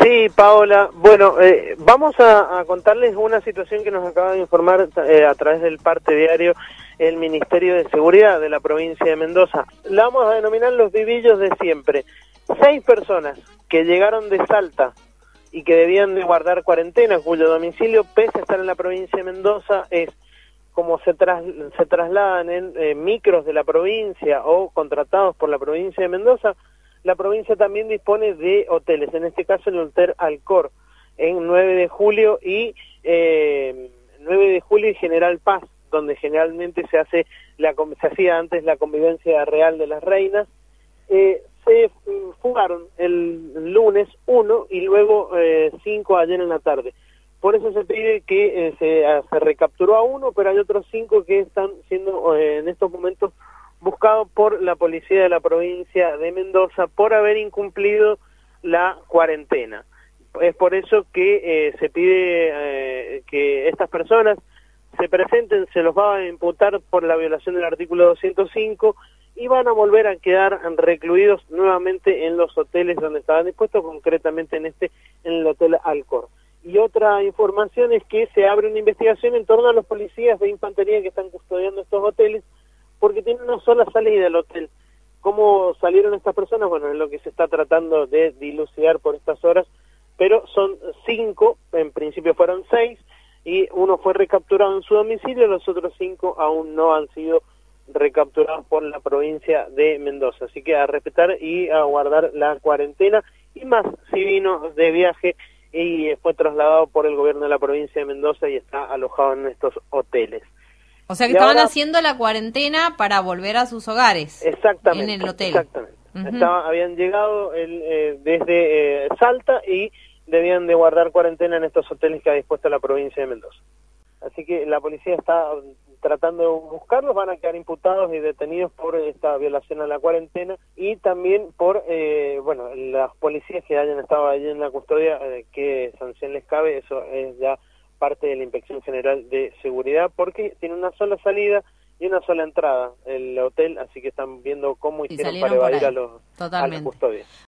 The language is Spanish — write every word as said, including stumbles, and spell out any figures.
Sí, Paola. Bueno, eh, vamos a, a contarles una situación que nos acaba de informar eh, a través del parte diario el Ministerio de Seguridad de la provincia de Mendoza. La vamos a denominar los vivillos de siempre. Seis personas que llegaron de Salta y que debían de guardar cuarentena, cuyo domicilio, pese a estar en la provincia de Mendoza, es como se, tras, se trasladan en eh, micros de la provincia o contratados por la provincia de Mendoza. La provincia también dispone de hoteles, en este caso el Hotel Alcor, en nueve de julio y eh, nueve de julio y General Paz, donde generalmente se hace la se hacía antes la convivencia real de las reinas. Eh, se fugaron el lunes uno y luego eh, cinco ayer en la tarde. Por eso se pide que eh, se, se recapturó a uno, pero hay otros cinco que están siendo eh, en estos momentos buscado por la policía de la provincia de Mendoza por haber incumplido la cuarentena. Es por eso que eh, se pide eh, que estas personas se presenten, se los va a imputar por la violación del artículo doscientos cinco y van a volver a quedar recluidos nuevamente en los hoteles donde estaban dispuestos, concretamente en este, en el Hotel Alcor. Y otra información es que se abre una investigación en torno a los policías de infantería que están custodiando estos hoteles, porque tiene una sola salida del hotel. ¿Cómo salieron estas personas? Bueno, es lo que se está tratando de dilucidar por estas horas, pero son cinco, en principio fueron seis, y uno fue recapturado en su domicilio, los otros cinco aún no han sido recapturados por la provincia de Mendoza. Así que a respetar y a guardar la cuarentena, y más si vino de viaje y fue trasladado por el gobierno de la provincia de Mendoza y está alojado en estos hoteles. O sea que y estaban ahora, haciendo la cuarentena para volver a sus hogares. Exactamente. En el hotel. Exactamente. Uh-huh. Estaba, habían llegado el, eh, desde eh, Salta y debían de guardar cuarentena en estos hoteles que ha dispuesto la provincia de Mendoza. Así que la policía está tratando de buscarlos, van a quedar imputados y detenidos por esta violación a la cuarentena y también por, eh, bueno, las policías que hayan estado allí en la custodia, eh, qué sanción les cabe, eso es ya parte de la Inspección General de Seguridad, porque tiene una sola salida y una sola entrada el hotel, así que están viendo cómo hicieron para evadir a los a la custodia.